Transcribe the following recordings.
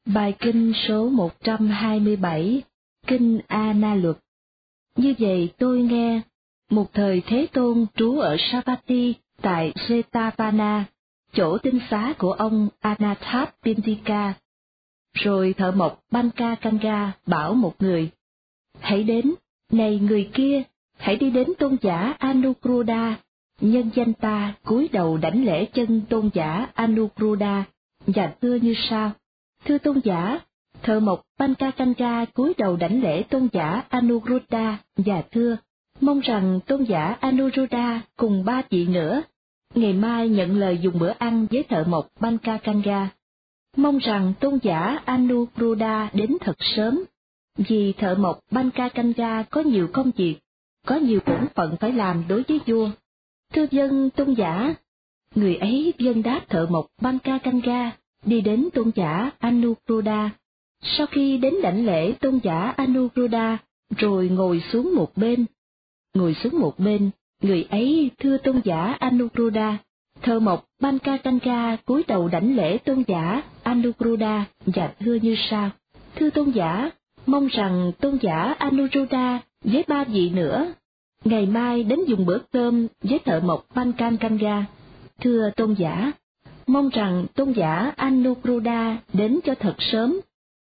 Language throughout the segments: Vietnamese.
Bài kinh số 127, Kinh A Na Luật. Như vậy tôi nghe, một thời Thế Tôn trú ở Savatthi tại Jetavana, chỗ tinh xá của ông Anathapindika. Rồi thợ mộc Bankakanga bảo một người, hãy đến, này người kia, hãy đi đến tôn giả Anukruda. Nhân danh ta cúi đầu đảnh lễ chân tôn giả Anukruda và thưa như sau: thưa tôn giả. Thợ mộc Bankakanga cúi đầu đảnh lễ tôn giả Anuruddha và thưa, mong rằng tôn giả Anuruddha cùng 3 vị nữa ngày mai nhận lời dùng bữa ăn với thợ mộc Bankakanga. Mong rằng tôn giả Anuruddha đến thật sớm, vì thợ mộc Bankakanga có nhiều công việc, có nhiều bổn phận phải làm đối với vua. Thưa vâng tôn giả. Người ấy vâng đáp thợ mộc Bankakanga, đi đến tôn giả Anuruddha. Sau khi đến đảnh lễ tôn giả Anuruddha, rồi ngồi xuống một bên. Ngồi xuống một bên, người ấy thưa tôn giả Anuruddha. Thợ mộc Bankakanga cúi đầu đảnh lễ tôn giả Anuruddha và thưa như sau: thưa tôn giả, mong rằng tôn giả Anuruddha với 3 vị nữa ngày mai đến dùng bữa cơm với thợ mộc Bankakanga. Thưa tôn giả, mong rằng tôn giả Anuruddha đến cho thật sớm,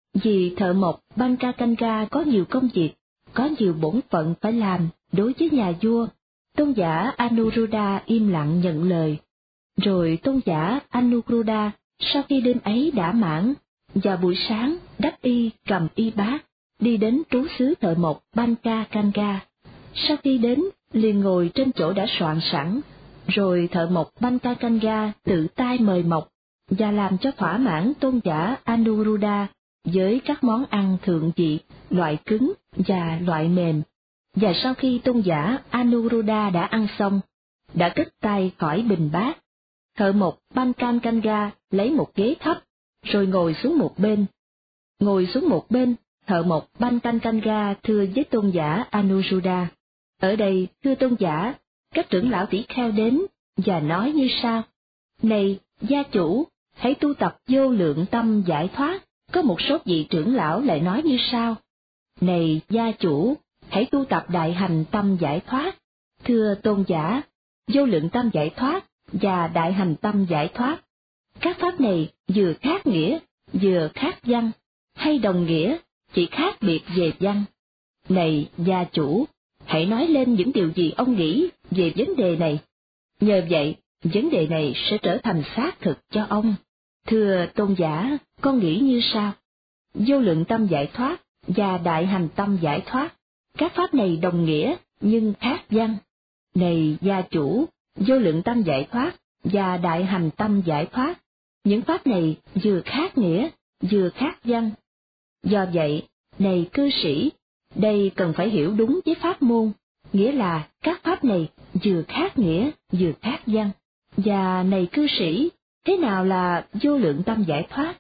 vì thợ mộc Bankakanga có nhiều công việc, có nhiều bổn phận phải làm đối với nhà vua. Tôn giả Anuruddha im lặng nhận lời. Rồi tôn giả Anuruddha sau khi đêm ấy đã mãn, vào buổi sáng đắp y cầm y bát, đi đến trú xứ thợ mộc Bankakanga. Sau khi đến, liền ngồi trên chỗ đã soạn sẵn, rồi thợ mộc Bankakanga tự tay mời mọc và làm cho thỏa mãn tôn giả Anuruddha với các món ăn thượng vị, loại cứng và loại mềm. Và sau khi tôn giả Anuruddha đã ăn xong, đã cất tay khỏi bình bát, thợ mộc Bankakanga lấy một ghế thấp, rồi ngồi xuống một bên. Ngồi xuống một bên, thợ mộc Bankakanga thưa với tôn giả Anuruddha: ở đây, thưa tôn giả, các trưởng lão tỷ kheo đến và nói như sau: này, gia chủ, hãy tu tập vô lượng tâm giải thoát. Có một số vị trưởng lão lại nói như sau: này, gia chủ, hãy tu tập đại hành tâm giải thoát. Thưa tôn giả, vô lượng tâm giải thoát và đại hành tâm giải thoát, các pháp này vừa khác nghĩa, vừa khác văn, hay đồng nghĩa, chỉ khác biệt về văn. Này, gia chủ, hãy nói lên những điều gì ông nghĩ về vấn đề này. Nhờ vậy, vấn đề này sẽ trở thành xác thực cho ông. Thưa tôn giả, con nghĩ như sau: vô lượng tâm giải thoát và đại hành tâm giải thoát, các pháp này đồng nghĩa nhưng khác văn. Này gia chủ, vô lượng tâm giải thoát và đại hành tâm giải thoát, những pháp này vừa khác nghĩa, vừa khác văn. Do vậy, này cư sĩ, đây cần phải hiểu đúng với pháp môn, nghĩa là các pháp này vừa khác nghĩa, vừa khác văn. Và này cư sĩ, thế nào là vô lượng tâm giải thoát?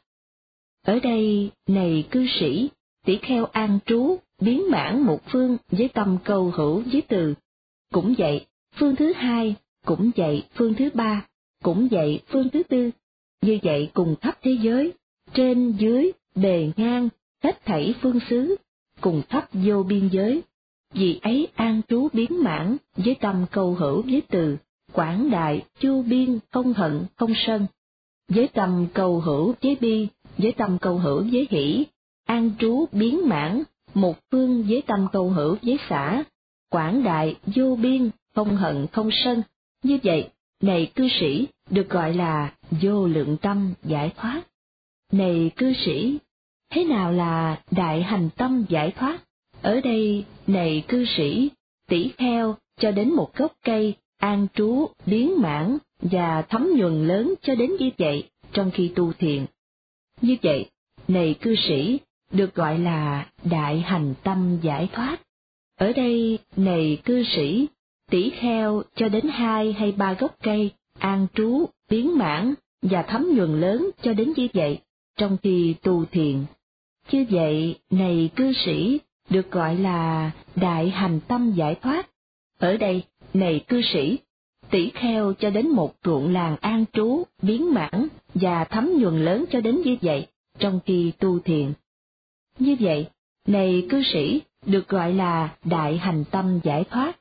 Ở đây, này cư sĩ, tỷ kheo an trú, biến mãn một phương với tâm câu hữu với từ. Cũng vậy, phương thứ hai, cũng vậy, phương thứ ba, cũng vậy, phương thứ tư. Như vậy cùng khắp thế giới, trên dưới, bề ngang, hết thảy phương xứ, cùng khắp vô biên giới. Vì ấy an trú biến mãn với tâm câu hữu với từ, quảng đại, chu biên, không hận, không sân. Với tâm câu hữu với bi, với tâm câu hữu với hỷ, an trú biến mãn, một phương với tâm câu hữu với xã, quảng đại, vô biên, không hận, không sân. Như vậy, này cư sĩ, được gọi là vô lượng tâm giải thoát. Này cư sĩ, thế nào là đại hành tâm giải thoát? Ở đây, này cư sĩ, tỷ kheo cho đến một gốc cây, an trú, biến mãn và thấm nhuần lớn cho đến như vậy trong khi tu thiền. Như vậy, này cư sĩ, được gọi là đại hành tâm giải thoát. Ở đây, này cư sĩ, tỷ kheo cho đến 2 hay 3 gốc cây, an trú, biến mãn và thấm nhuần lớn cho đến như vậy trong khi tu thiền. Như vậy, này cư sĩ, được gọi là đại hành tâm giải thoát. Ở đây, này cư sĩ, tỷ kheo cho đến một ruộng làng an trú, biến mãn và thấm nhuần lớn cho đến như vậy trong khi tu thiền. Như vậy, này cư sĩ, được gọi là đại hành tâm giải thoát.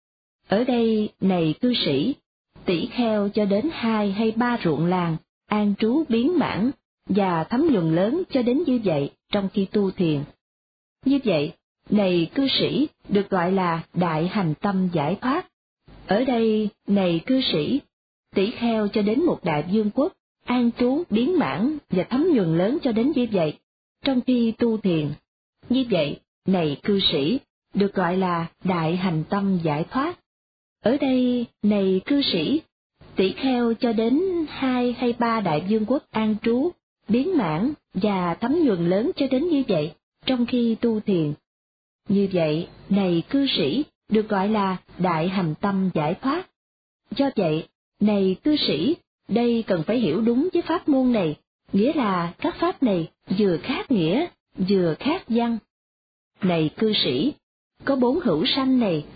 Ở đây, này cư sĩ, tỷ kheo cho đến 2 hay 3 ruộng làng, an trú biến mãn, và thấm nhuần lớn cho đến như vậy trong khi tu thiền. Như vậy, này cư sĩ, được gọi là đại hành tâm giải thoát. Ở đây, này cư sĩ, tỷ kheo cho đến một đại vương quốc, an trú biến mãn và thấm nhuần lớn cho đến như vậy trong khi tu thiền. Như vậy, này cư sĩ, được gọi là đại hành tâm giải thoát. Ở đây, này cư sĩ, tỷ kheo cho đến 2 hay 3 đại vương quốc an trú, biến mãn và thấm nhuần lớn cho đến như vậy trong khi tu thiền. Như vậy, này cư sĩ, được gọi là đại hành tâm giải thoát. Do vậy, này cư sĩ, đây cần phải hiểu đúng với pháp môn này, nghĩa là các pháp này vừa khác nghĩa, vừa khác văn. Này cư sĩ, có 4 hữu sanh này,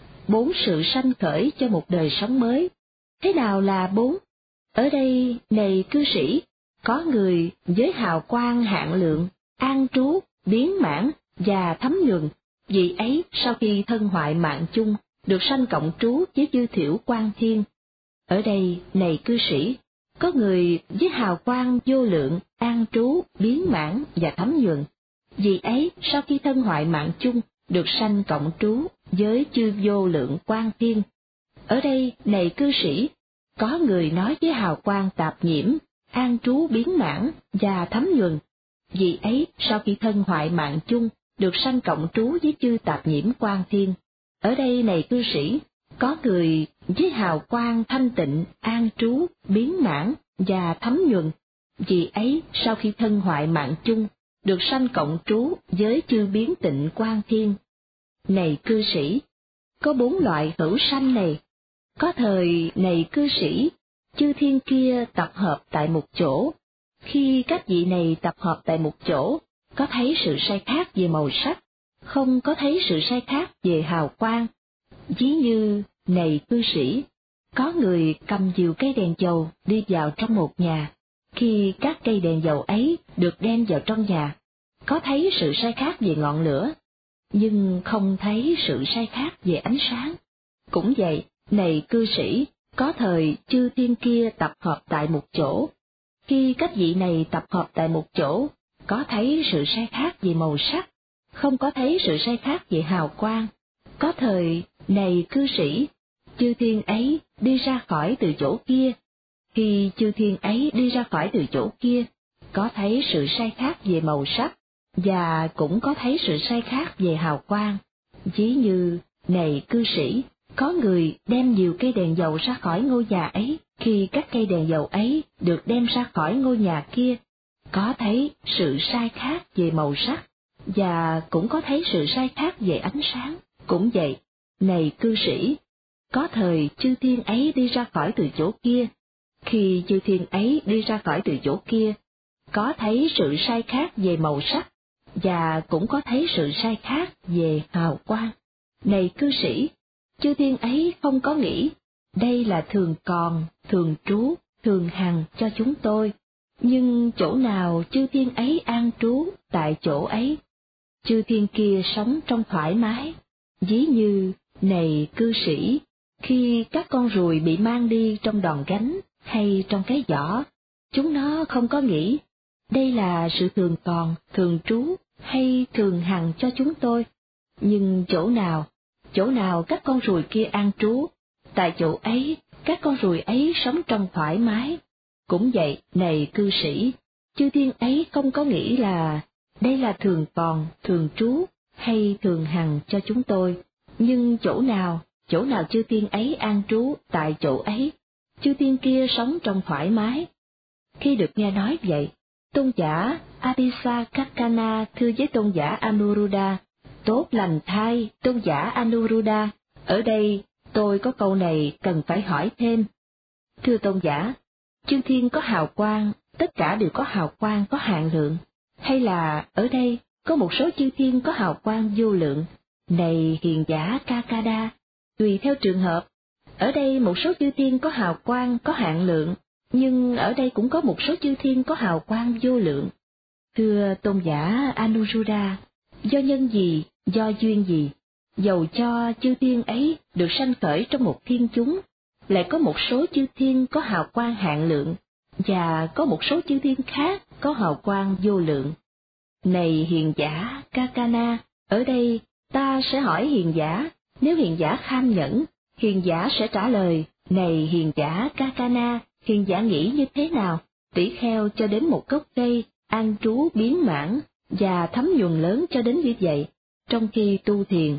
4 sự sanh khởi cho một đời sống mới. Thế nào là 4? Ở đây, này cư sĩ, có người với hào quang hạn lượng, an trú, biến mãn và thấm nhuần, vì ấy sau khi thân hoại mạng chung, được sanh cộng trú với chư thiểu quang thiên. Ở đây, này cư sĩ, có người với hào quang vô lượng, an trú, biến mãn và thấm nhuần, vì ấy sau khi thân hoại mạng chung, được sanh cộng trú với chư vô lượng quang thiên. Ở đây, này cư sĩ, có người nói với hào quang tạp nhiễm, an trú biến mãn và thấm nhuần, vì ấy sau khi thân hoại mạng chung, được sanh cộng trú với chư tạp nhiễm quang thiên. Ở đây, này cư sĩ, có người với hào quang thanh tịnh, an trú, biến mãn và thấm nhuần, vì ấy sau khi thân hoại mạng chung, được sanh cộng trú với chư biến tịnh quang thiên. Này cư sĩ, có 4 loại hữu sanh này. Có thời, này cư sĩ, chư thiên kia tập hợp tại một chỗ. Khi các vị này tập hợp tại một chỗ, có thấy sự sai khác về màu sắc, không có thấy sự sai khác về hào quang. Ví như, này cư sĩ, có người cầm dìu cây đèn dầu đi vào trong một nhà. Khi các cây đèn dầu ấy được đem vào trong nhà, có thấy sự sai khác về ngọn lửa, nhưng không thấy sự sai khác về ánh sáng. Cũng vậy, này cư sĩ, có thời chư thiên kia tập hợp tại một chỗ. Khi các vị này tập hợp tại một chỗ, có thấy sự sai khác về màu sắc, không có thấy sự sai khác về hào quang. Có thời, này cư sĩ, chư thiên ấy đi ra khỏi từ chỗ kia. Khi chư thiên ấy đi ra khỏi từ chỗ kia, có thấy sự sai khác về màu sắc, và cũng có thấy sự sai khác về hào quang. Ví như, này cư sĩ, có người đem nhiều cây đèn dầu ra khỏi ngôi nhà ấy. Khi các cây đèn dầu ấy được đem ra khỏi ngôi nhà kia, có thấy sự sai khác về màu sắc, và cũng có thấy sự sai khác về ánh sáng. Cũng vậy, này cư sĩ, có thời chư thiên ấy đi ra khỏi từ chỗ kia. Khi chư thiên ấy đi ra khỏi từ chỗ kia, có thấy sự sai khác về màu sắc, và cũng có thấy sự sai khác về hào quang. Này cư sĩ, chư thiên ấy không có nghĩ, đây là thường còn, thường trú, thường hằng cho chúng tôi, nhưng chỗ nào chư thiên ấy an trú, tại chỗ ấy, chư thiên kia sống trong thoải mái. Ví như, này cư sĩ, khi các con ruồi bị mang đi trong đòn gánh hay trong cái giỏ, chúng nó không có nghĩ, đây là sự thường còn, thường trú hay thường hằng cho chúng tôi, nhưng chỗ nào các con ruồi kia an trú, tại chỗ ấy, các con ruồi ấy sống trong thoải mái. Cũng vậy, này cư sĩ, chư thiên ấy không có nghĩ là đây là thường còn, thường trú hay thường hằng cho chúng tôi, nhưng chỗ nào chư thiên ấy an trú, tại chỗ ấy, chư thiên kia sống trong thoải mái. Khi được nghe nói vậy, tôn giả Abhisakakana thưa với tôn giả Anuruddha, tốt lành thay, tôn giả Anuruddha, ở đây tôi có câu này cần phải hỏi thêm. Thưa tôn giả, chư thiên có hào quang, tất cả đều có hào quang có hạn lượng, hay là ở đây có một số chư thiên có hào quang vô lượng? Này hiền giả Kakada, tùy theo trường hợp, ở đây một số chư thiên có hào quang có hạn lượng, nhưng ở đây cũng có một số chư thiên có hào quang vô lượng. Thưa tôn giả Anuruddha, do nhân gì, do duyên gì, dầu cho chư thiên ấy được sanh khởi trong một thiên chúng, lại có một số chư thiên có hào quang hạn lượng, và có một số chư thiên khác có hào quang vô lượng. Này hiền giả Kakana, ở đây ta sẽ hỏi hiền giả, nếu hiền giả kham nhẫn, hiền giả sẽ trả lời, này hiền giả Kakana, hiền giả nghĩ như thế nào? Tỷ kheo cho đến một gốc cây, an trú biến mãn, và thấm nhuần lớn cho đến như vậy, trong khi tu thiền.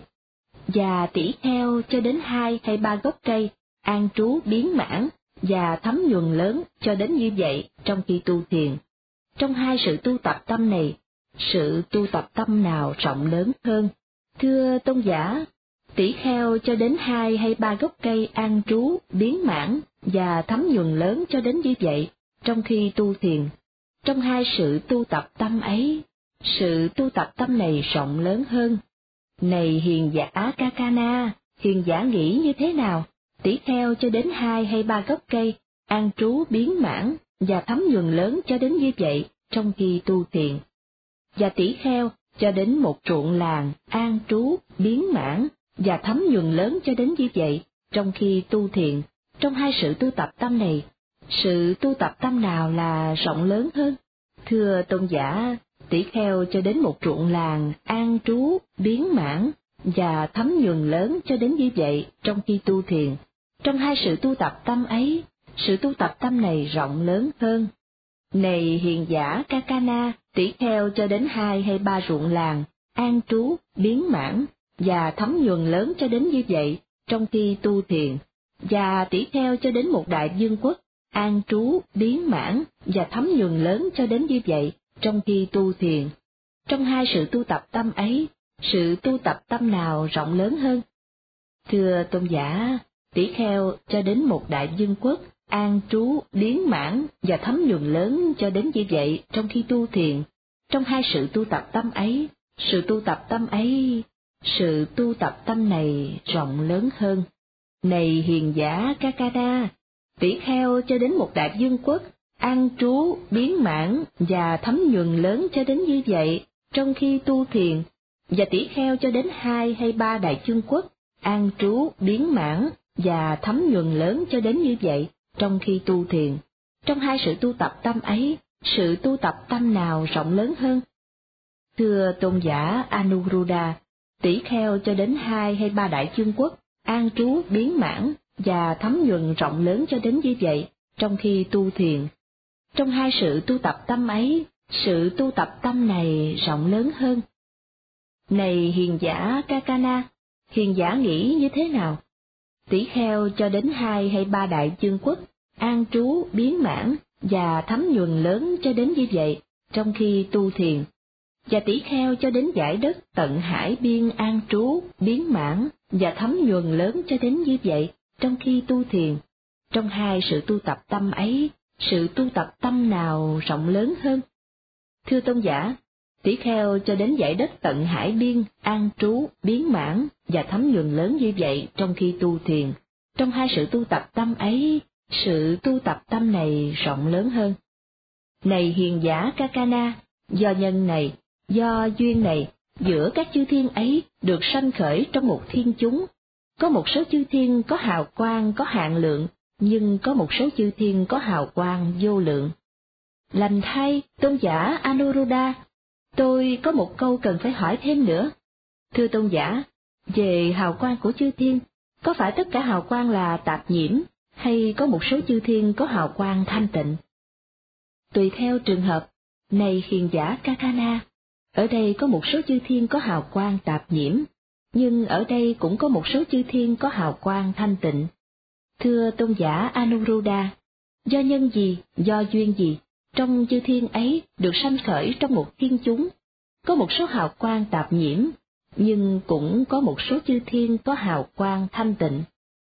Và tỷ kheo cho đến 2 hay 3 gốc cây, an trú biến mãn, và thấm nhuần lớn cho đến như vậy, trong khi tu thiền. Trong hai sự tu tập tâm này, sự tu tập tâm nào rộng lớn hơn? Thưa tôn giả, tỷ kheo cho đến 2 hay 3 gốc cây an trú, biến mãn, và thấm nhuần lớn cho đến như vậy, trong khi tu thiền. Trong hai sự tu tập tâm ấy, sự tu tập tâm này rộng lớn hơn. Này hiền giả Kakana, hiền giả nghĩ như thế nào? Tỷ kheo cho đến 2 hay 3 gốc cây, an trú biến mãn, và thấm nhuần lớn cho đến như vậy, trong khi tu thiền. Và tỷ kheo cho đến một ruộng làng, an trú, biến mãn, và thấm nhuần lớn cho đến như vậy, trong khi tu thiền. Trong hai sự tu tập tâm này, sự tu tập tâm nào là rộng lớn hơn? Thưa tôn giả, tỷ kheo cho đến một ruộng làng, an trú, biến mãn, và thấm nhuần lớn cho đến như vậy, trong khi tu thiền. Trong hai sự tu tập tâm ấy, sự tu tập tâm này rộng lớn hơn. Này hiền giả Kakana, tỷ kheo cho đến 2 hay 3 ruộng làng, an trú, biến mãn, và thấm nhuần lớn cho đến như vậy, trong khi tu thiền. Và tỷ kheo cho đến một đại vương quốc, an trú, biến mãn, và thấm nhuần lớn cho đến như vậy, trong khi tu thiền. Trong hai sự tu tập tâm ấy, sự tu tập tâm nào rộng lớn hơn? Thưa tôn giả, tỷ kheo cho đến một đại vương quốc, an trú, biến mãn, và thấm nhuần lớn cho đến như vậy, trong khi tu thiền. Trong hai sự tu tập tâm ấy, sự tu tập tâm ấy, sự tu tập tâm này rộng lớn hơn. Này hiền giả Kakana, tỷ kheo cho đến một đại vương quốc, an trú, biến mãn, và thấm nhuần lớn cho đến như vậy, trong khi tu thiền. Và tỷ kheo cho đến 2 hay 3 đại vương quốc, an trú, biến mãn, và thấm nhuần lớn cho đến như vậy, trong khi tu thiền. Trong hai sự tu tập tâm ấy, sự tu tập tâm nào rộng lớn hơn? Thưa tôn giả Anuruddha, tỷ kheo cho đến 2 hay 3 đại vương quốc, an trú, biến mãn, và thấm nhuần rộng lớn cho đến như vậy, trong khi tu thiền. Trong hai sự tu tập tâm ấy, sự tu tập tâm này rộng lớn hơn. Này hiền giả Kakana, hiền giả nghĩ như thế nào? Tỷ kheo cho đến 2 hay 3 đại vương quốc, an trú, biến mãn, và thấm nhuần lớn cho đến như vậy, trong khi tu thiền. Và tỷ kheo cho đến dải đất tận hải biên an trú, biến mãn, và thấm nhuần lớn cho đến như vậy, trong khi tu thiền. Trong hai sự tu tập tâm ấy, sự tu tập tâm nào rộng lớn hơn? Thưa tôn giả, tỷ kheo cho đến dải đất tận hải biên, an trú, biến mãn, và thấm nhuần lớn như vậy trong khi tu thiền. Trong hai sự tu tập tâm ấy, sự tu tập tâm này rộng lớn hơn. Này hiền giả Kakana, do nhân này, do duyên này, giữa các chư thiên ấy được sanh khởi trong một thiên chúng. Có một số chư thiên có hào quang có hạn lượng, nhưng có một số chư thiên có hào quang vô lượng. Lành thay, tôn giả Anuruddha, tôi có một câu cần phải hỏi thêm nữa. Thưa tôn giả, về hào quang của chư thiên, có phải tất cả hào quang là tạp nhiễm, hay có một số chư thiên có hào quang thanh tịnh? Tùy theo trường hợp. Này hiền giả Kakana, ở đây có một số chư thiên có hào quang tạp nhiễm, nhưng ở đây cũng có một số chư thiên có hào quang thanh tịnh. Thưa tôn giả Anuruddha, do nhân gì, do duyên gì, trong chư thiên ấy được sanh khởi trong một thiên chúng, có một số hào quang tạp nhiễm, nhưng cũng có một số chư thiên có hào quang thanh tịnh.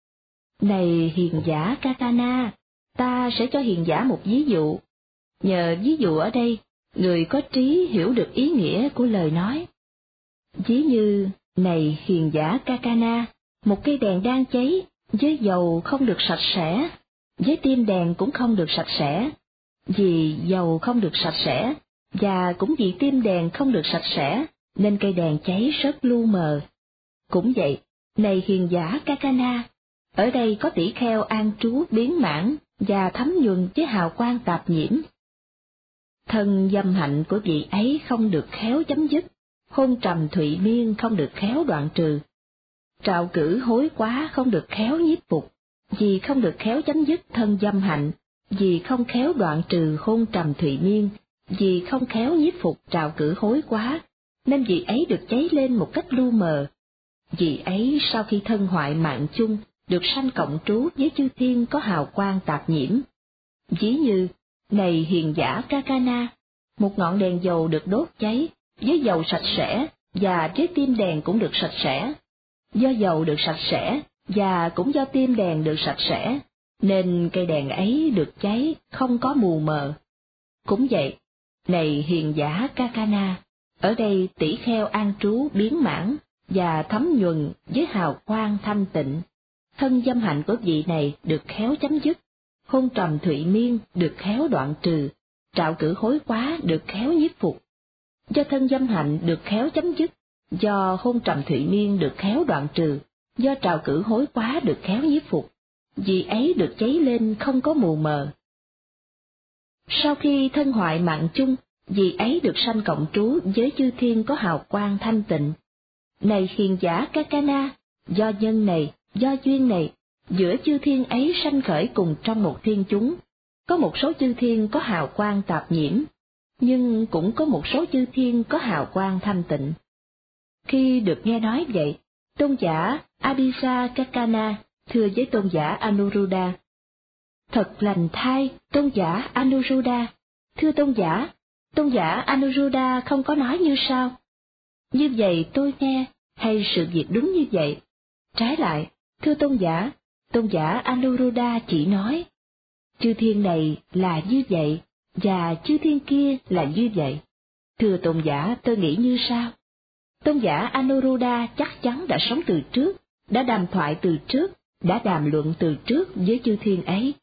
Này hiền giả Kakana, ta sẽ cho hiền giả một ví dụ. Nhờ ví dụ ở đây, người có trí hiểu được ý nghĩa của lời nói. Ví như, này hiền giả Kakana, một cây đèn đang cháy, với dầu không được sạch sẽ, với tim đèn cũng không được sạch sẽ. Vì dầu không được sạch sẽ, và cũng vì tim đèn không được sạch sẽ, nên cây đèn cháy rất lu mờ. Cũng vậy, này hiền giả Kakana, ở đây có tỷ kheo an trú biến mãn và thấm nhuần với hào quang tạp nhiễm. Thân dâm hạnh của vị ấy không được khéo chấm dứt, hôn trầm thụy miên không được khéo đoạn trừ. Trạo cử hối quá không được khéo nhiếp phục, vì không được khéo chấm dứt thân dâm hạnh, vì không khéo đoạn trừ hôn trầm thụy miên, vì không khéo nhiếp phục trạo cử hối quá, nên vị ấy được cháy lên một cách lu mờ. Vị ấy sau khi thân hoại mạng chung, được sanh cộng trú với chư thiên có hào quang tạp nhiễm. Ví như, này hiền giả Kakana, một ngọn đèn dầu được đốt cháy, với dầu sạch sẽ, và với tim đèn cũng được sạch sẽ. Do dầu được sạch sẽ, và cũng do tim đèn được sạch sẽ, nên cây đèn ấy được cháy, không có mù mờ. Cũng vậy, này hiền giả Kakana, ở đây tỷ kheo an trú biến mãn, và thấm nhuần với hào quang thanh tịnh. Thân dâm hạnh của vị này được khéo chấm dứt, hôn trầm thụy miên được khéo đoạn trừ, trạo cử hối quá được khéo nhiếp phục. Do thân dâm hạnh được khéo chấm dứt, do hôn trầm thụy miên được khéo đoạn trừ, do trạo cử hối quá được khéo nhiếp phục, vị ấy được cháy lên không có mù mờ. Sau khi thân hoại mạng chung, vị ấy được sanh cộng trú với chư thiên có hào quang thanh tịnh. Này hiền giả Kakana, do nhân này, do duyên này, giữa chư thiên ấy sanh khởi cùng trong một thiên chúng, có một số chư thiên có hào quang tạp nhiễm, nhưng cũng có một số chư thiên có hào quang thanh tịnh. Khi được nghe nói vậy, tôn giả Abhisa Kakana thưa với tôn giả Anuruddha: Thật lành thay, tôn giả Anuruddha, thưa tôn giả Anuruddha không có nói như sau. Như vậy tôi nghe, hay sự việc đúng như vậy? Trái lại, thưa tôn giả Anuruddha chỉ nói, chư thiên này là như vậy, và chư thiên kia là như vậy. Thưa tôn giả, tôi nghĩ như sau. Tôn giả Anuruddha chắc chắn đã sống từ trước, đã đàm thoại từ trước, đã đàm luận từ trước với chư thiên ấy.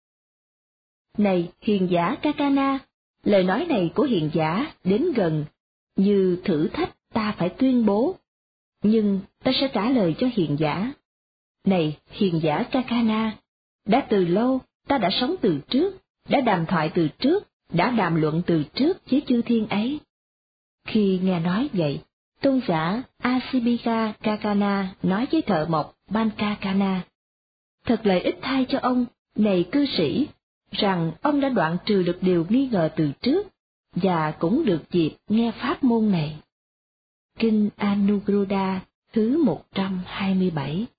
Này hiền giả Kakana, lời nói này của hiền giả đến gần, như thử thách ta phải tuyên bố, nhưng ta sẽ trả lời cho hiền giả. Này hiền giả Kakana, đã từ lâu ta đã sống từ trước, đã đàm thoại từ trước, đã đàm luận từ trước với chư thiên ấy. Khi nghe nói vậy, tôn giả Asibika Kakana nói với thợ mộc Bankakana: Thật lợi ích thay cho ông, này cư sĩ, rằng ông đã đoạn trừ được điều nghi ngờ từ trước, và cũng được dịp nghe pháp môn này. Kinh Anuruddha thứ 127.